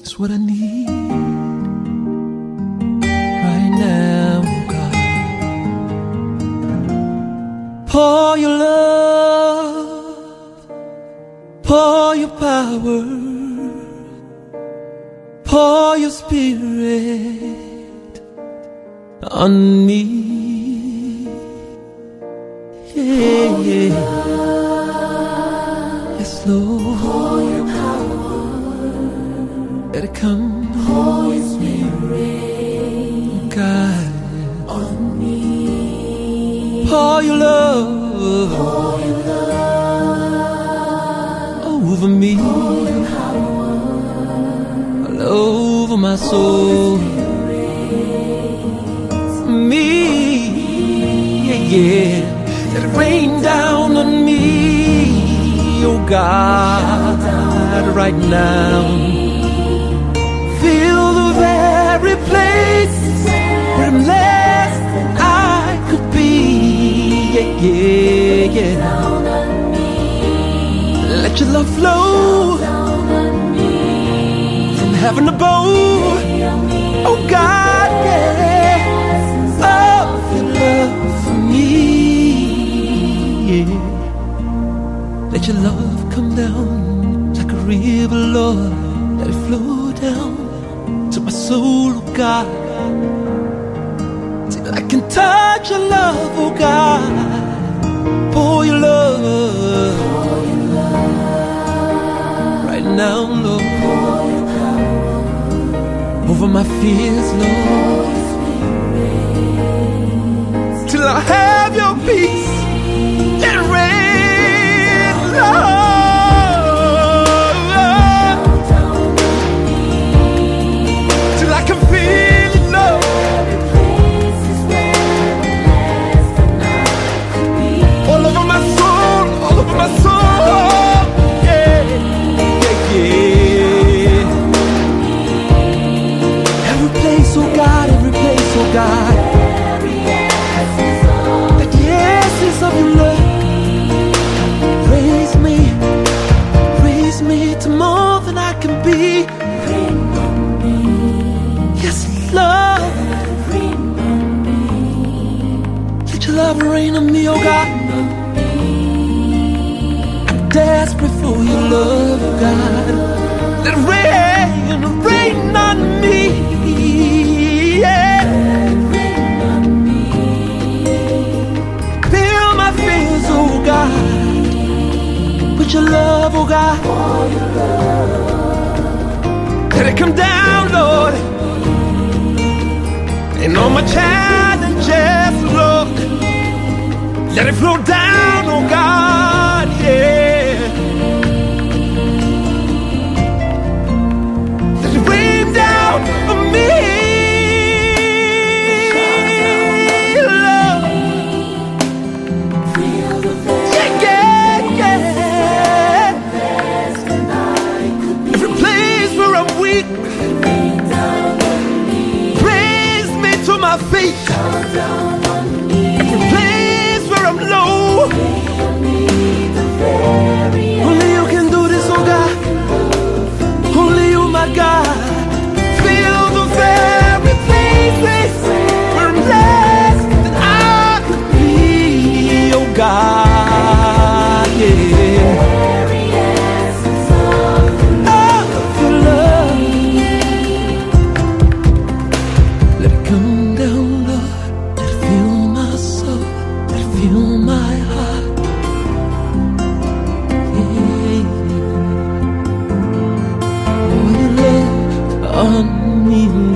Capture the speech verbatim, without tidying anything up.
It's what I need right now, God. Pour your love, pour your power, pour your spirit on me. Yeah, yeah. Yes, Lord. Pour your power. Let it come. Pour your spirit, God, on me. Pour your love. Pour your love over me. Pour your power. All over my soul. Me, yeah, yeah. Let it rain down on me, oh God, right now. Fill the very place where I'm less than I could be, yeah, yeah, yeah. Let your love flow from heaven above, oh God, yeah. Oh, your love for me, yeah. Let your love come down like a river, Lord. Let it flow down to my soul, oh God, till I can touch your love, oh God. Pour your love, pour your love right now, Lord. Pour your power over my fears, Lord, till I have your peace. Let it rain, Lord. My soul, yeah, yeah, yeah. Every place, oh God, every place, oh God. The essence of your love. Raise me, raise me to more than I can be. Yes, Lord. Let your love rain on me, oh God. Desperate for your love, God. Let it rain, rain on me, yeah. Fill my fears, oh God, with your love, oh God. Let it come down, Lord, and all my challenges, Lord. Let it flow down, oh God, yeah. For me, love. Yeah, yeah, yeah. Every place where I'm weak, raise me to my feet. Every place where I'm low, only you can do this, oh God. Only you, my God. God, yeah. Oh, your love. Let it come down, Lord. Let it fill my soul. Let it fill my heart. Yeah. Oh, your love on me.